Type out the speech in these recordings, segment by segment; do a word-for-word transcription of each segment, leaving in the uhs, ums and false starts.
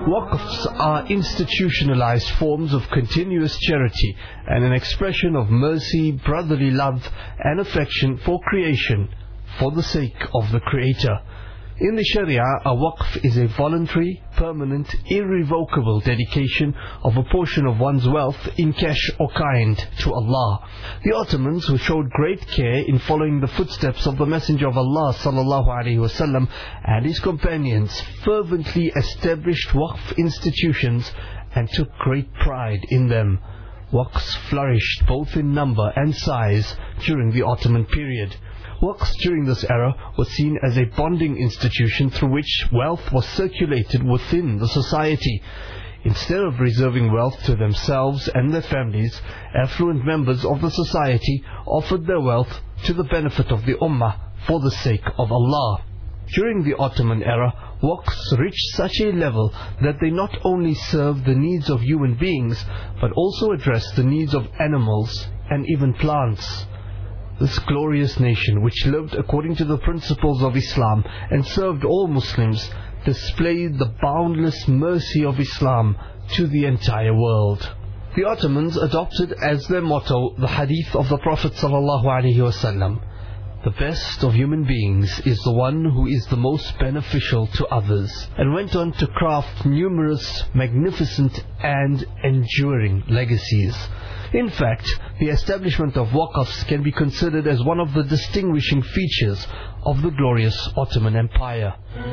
Waqfs are institutionalized forms of continuous charity and an expression of mercy, brotherly love and affection for creation, for the sake of the Creator. In the Sharia, a waqf is a voluntary, permanent, irrevocable dedication of a portion of one's wealth in cash or kind to Allah. The Ottomans, who showed great care in following the footsteps of the Messenger of Allah sallallahu alaihi wasallam and his companions, fervently established waqf institutions and took great pride in them. Waqfs flourished both in number and size during the Ottoman period. Waqfs during this era were seen as a bonding institution through which wealth was circulated within the society. Instead of reserving wealth to themselves and their families, affluent members of the society offered their wealth to the benefit of the Ummah for the sake of Allah. During the Ottoman era, waqfs reached such a level that they not only served the needs of human beings, but also addressed the needs of animals and even plants. This glorious nation, which lived according to the principles of Islam and served all Muslims, displayed the boundless mercy of Islam to the entire world. The Ottomans adopted as their motto the hadith of the Prophet sallallahu alaihi wasallam: "The best of human beings is the one who is the most beneficial to others," and went on to craft numerous, magnificent and enduring legacies. In fact, the establishment of waqfs can be considered as one of the distinguishing features of the glorious Ottoman Empire.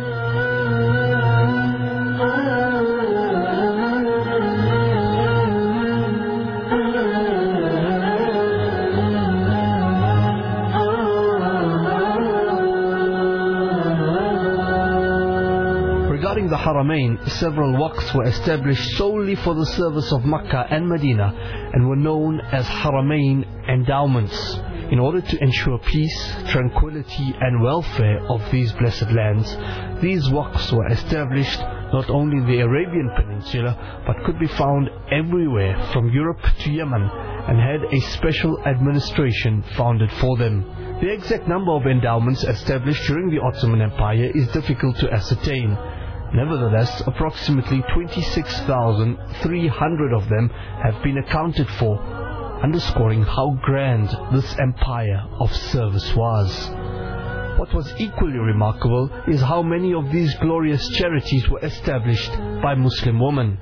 Regarding the Haramain, several waqfs were established solely for the service of Makkah and Medina and were known as Haramain endowments. In order to ensure peace, tranquility and welfare of these blessed lands, these waqfs were established not only in the Arabian Peninsula but could be found everywhere from Europe to Yemen, and had a special administration founded for them. The exact number of endowments established during the Ottoman Empire is difficult to ascertain. Nevertheless, approximately twenty-six thousand three hundred of them have been accounted for, underscoring how grand this empire of service was. What was equally remarkable is how many of these glorious charities were established by Muslim women.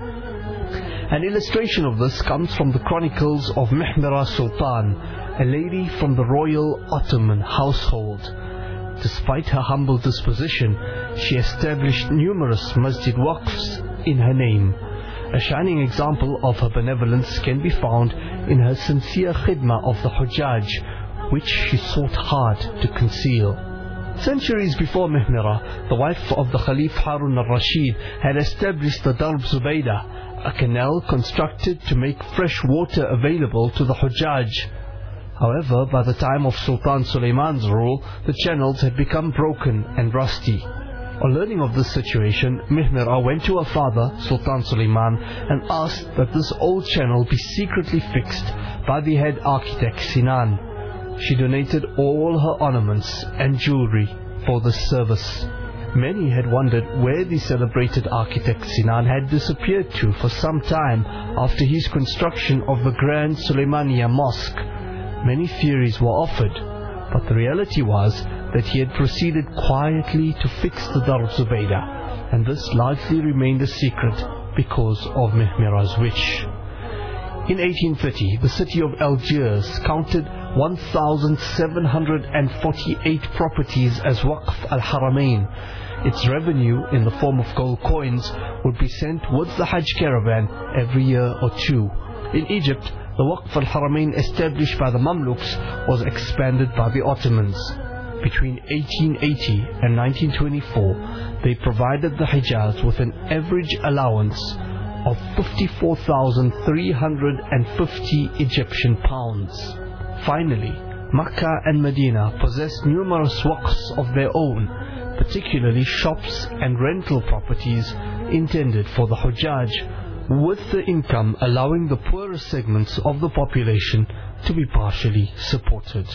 An illustration of this comes from the chronicles of Mihmira Sultan, a lady from the royal Ottoman household. Despite her humble disposition, she established numerous masjid waqfs in her name. A shining example of her benevolence can be found in her sincere khidmah of the Hujjaj, which she sought hard to conceal. Centuries before Mihmira, the wife of the Caliph Harun al-Rashid had established the Darb Zubaydah, a canal constructed to make fresh water available to the Hujjaj. However, by the time of Sultan Suleiman's rule, the channels had become broken and rusty. On learning of this situation, Mihmira went to her father, Sultan Suleiman, and asked that this old channel be secretly fixed by the head architect Sinan. She donated all her ornaments and jewelry for this service. Many had wondered where the celebrated architect Sinan had disappeared to for some time after his construction of the Grand Suleymaniya Mosque. Many theories were offered, but the reality was that he had proceeded quietly to fix the Darb Zubaydah, and this largely remained a secret because of Mihmira's wish. In eighteen thirty, the city of Algiers counted one thousand seven hundred forty-eight properties as Waqf al-Haramain. Its revenue in the form of gold coins would be sent with the Hajj caravan every year or two. In Egypt, the Waqf al-Haramain established by the Mamluks was expanded by the Ottomans. Between eighteen eighty and nineteen twenty-four, they provided the Hijaz with an average allowance of fifty-four thousand three hundred fifty Egyptian pounds. Finally, Makkah and Medina possessed numerous waqfs of their own, particularly shops and rental properties intended for the Hujjaj, with the income allowing the poorer segments of the population to be partially supported.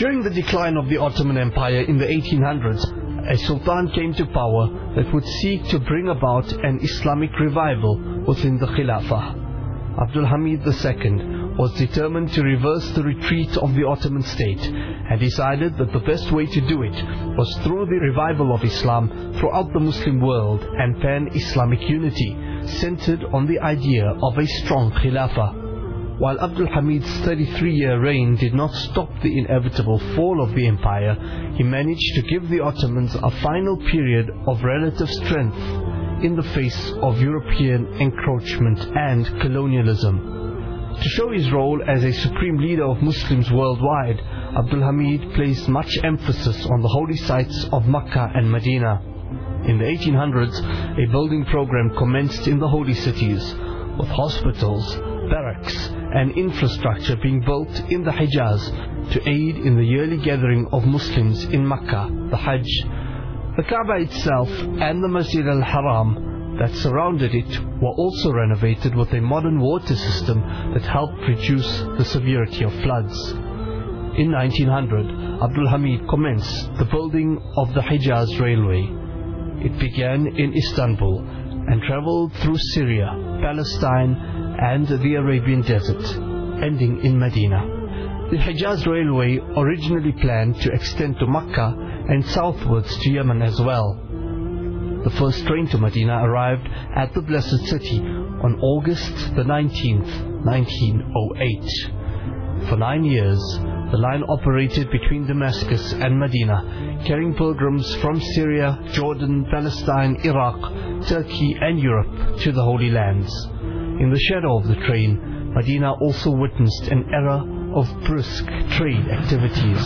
During the decline of the Ottoman Empire in the eighteen hundreds, a sultan came to power that would seek to bring about an Islamic revival within the Khilafah. Abdul Hamid the Second was determined to reverse the retreat of the Ottoman state and decided that the best way to do it was through the revival of Islam throughout the Muslim world and pan-Islamic unity centered on the idea of a strong Khilafah. While Abdul Hamid's thirty-three-year reign did not stop the inevitable fall of the empire, he managed to give the Ottomans a final period of relative strength in the face of European encroachment and colonialism. To show his role as a supreme leader of Muslims worldwide, Abdul Hamid placed much emphasis on the holy sites of Mecca and Medina. In the eighteen hundreds, a building program commenced in the holy cities, with hospitals, barracks and infrastructure being built in the Hijaz to aid in the yearly gathering of Muslims in Mecca, the Hajj. The Kaaba itself and the Masjid al-Haram that surrounded it were also renovated with a modern water system that helped reduce the severity of floods. In nineteen hundred, Abdul Hamid commenced the building of the Hijaz Railway. It began in Istanbul and travelled through Syria, Palestine and the Arabian Desert, ending in Medina. The Hijaz Railway originally planned to extend to Mecca and southwards to Yemen as well. The first train to Medina arrived at the Blessed City on August the nineteenth, nineteen oh eight. For nine years, the line operated between Damascus and Medina, carrying pilgrims from Syria, Jordan, Palestine, Iraq, Turkey and Europe to the Holy Lands. In the shadow of the train, Medina also witnessed an era of brisk trade activities.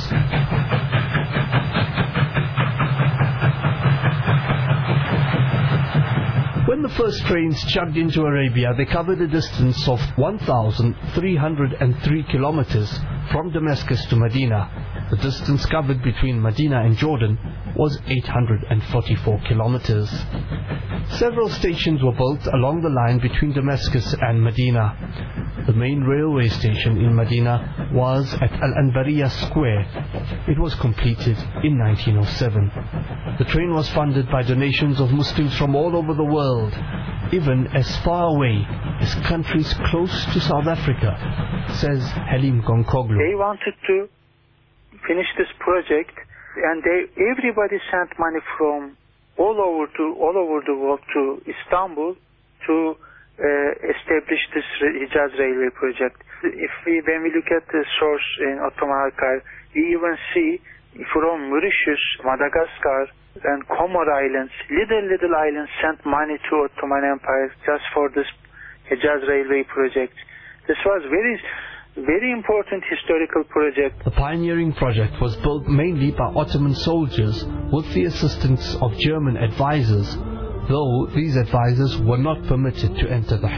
When the first trains chugged into Arabia, they covered a distance of one thousand three hundred three kilometers from Damascus to Medina. The distance covered between Medina and Jordan was eight hundred forty-four kilometers. Several stations were built along the line between Damascus and Medina. The main railway station in Medina was at Al-Anbariya Square. It was completed in nineteen oh seven. The train was funded by donations of Muslims from all over the world, even as far away as countries close to South Africa, says Halim Gonkoglu. They wanted to finish this project, and they, everybody sent money from all over to all over the world to Istanbul to uh, establish this Hijaz Railway project. If we, when we look at the source in Ottoman archive, we even see from Mauritius, Madagascar, and Comor Islands, little little islands sent money to Ottoman Empire just for this Hijaz Railway project. This was very very important historical project. The pioneering project was built mainly by Ottoman soldiers with the assistance of German advisors, though these advisors were not permitted to enter the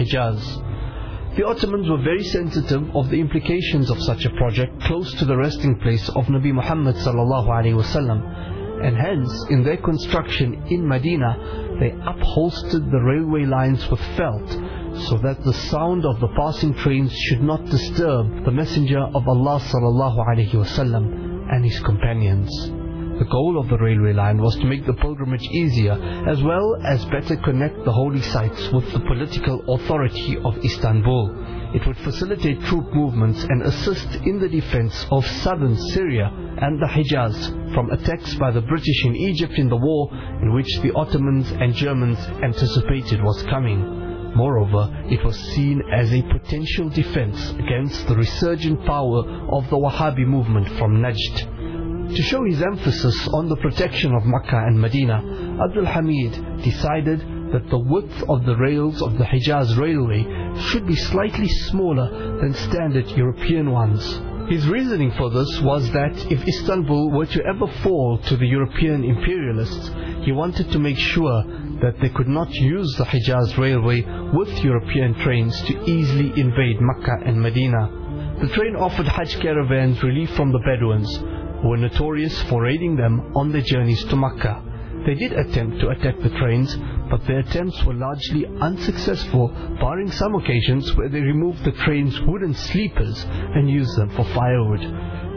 Hijaz. The Ottomans were very sensitive of the implications of such a project close to the resting place of Nabi Muhammad sallallahu alaihi wasallam, and hence in their construction in Medina they upholstered the railway lines with felt, so that the sound of the passing trains should not disturb the Messenger of Allah sallallahu alaihi wasallam and his companions. The goal of the railway line was to make the pilgrimage easier, as well as better connect the holy sites with the political authority of Istanbul. It would facilitate troop movements and assist in the defense of southern Syria and the Hijaz from attacks by the British in Egypt in the war in which the Ottomans and Germans anticipated was coming. Moreover, it was seen as a potential defense against the resurgent power of the Wahhabi movement from Najd. To show his emphasis on the protection of Mecca and Medina, Abdul Hamid decided that the width of the rails of the Hijaz Railway should be slightly smaller than standard European ones. His reasoning for this was that if Istanbul were to ever fall to the European imperialists, he wanted to make sure that they could not use the Hijaz Railway with European trains to easily invade Mecca and Medina. The train offered Hajj caravans relief from the Bedouins, who were notorious for raiding them on their journeys to Mecca. They did attempt to attack the trains, but their attempts were largely unsuccessful, barring some occasions where they removed the train's wooden sleepers and used them for firewood.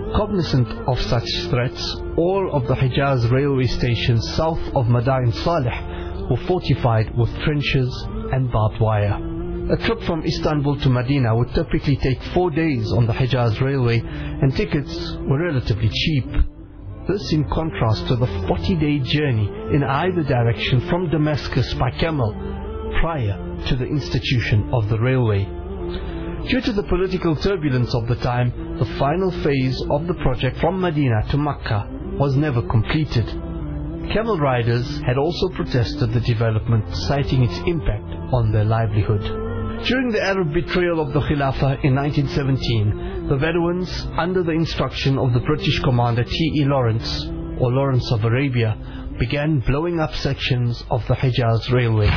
Cognizant of such threats, all of the Hijaz railway stations south of Madain Saleh were fortified with trenches and barbed wire. A trip from Istanbul to Medina would typically take four days on the Hijaz railway, and tickets were relatively cheap. This in contrast to the forty-day journey in either direction from Damascus by camel prior to the institution of the railway. Due to the political turbulence of the time, the final phase of the project from Medina to Mecca was never completed. Camel riders had also protested the development, citing its impact on their livelihood. During the Arab betrayal of the Khilafah in nineteen seventeen, the Bedouins, under the instruction of the British commander T E Lawrence, or Lawrence of Arabia, began blowing up sections of the Hijaz railway.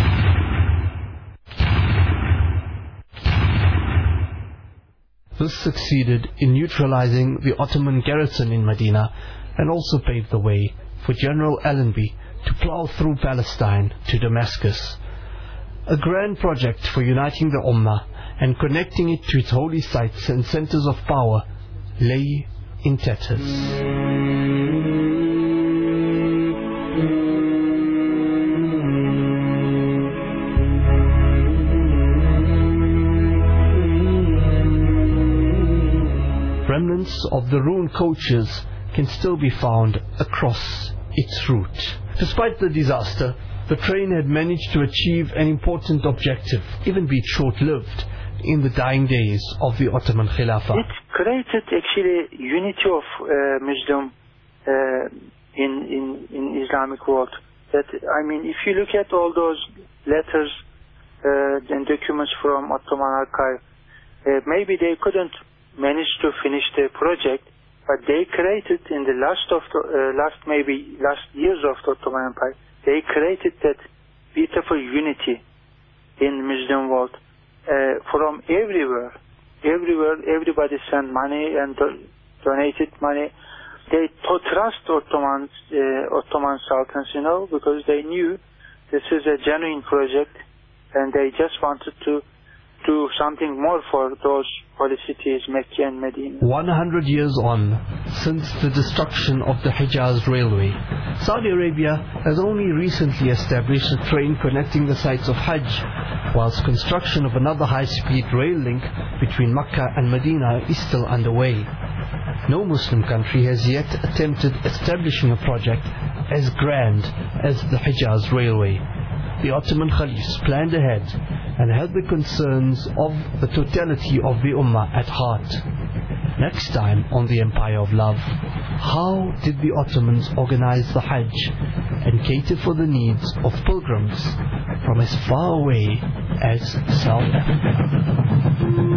This succeeded in neutralizing the Ottoman garrison in Medina, and also paved the way for General Allenby to plow through Palestine to Damascus. A grand project for uniting the Ummah and connecting it to its holy sites and centers of power lay in tatters. Remnants of the ruined coaches can still be found across its route. Despite the disaster, the train had managed to achieve an important objective, even be it short-lived, in the dying days of the Ottoman Khilafah. It created actually unity of uh, Muslim uh, in, in, in Islamic world. That, I mean, if you look at all those letters uh, and documents from Ottoman archive, uh, maybe they couldn't manage to finish the project, but they created in the last of the uh, last maybe last years of the Ottoman Empire, they created that beautiful unity in Muslim world uh, from everywhere. Everywhere, everybody sent money and do donated money. They to trust Ottoman uh, Ottoman sultans, you know, because they knew this is a genuine project, and they just wanted to do something more for those holy cities, Mecca and Medina. one hundred years on, since the destruction of the Hijaz railway, Saudi Arabia has only recently established a train connecting the sites of Hajj, whilst construction of another high-speed rail link between Mecca and Medina is still underway. No Muslim country has yet attempted establishing a project as grand as the Hijaz railway. The Ottoman Caliphs planned ahead and had the concerns of the totality of the Ummah at heart. Next time on the Empire of Love, how did the Ottomans organize the Hajj and cater for the needs of pilgrims from as far away as South Africa?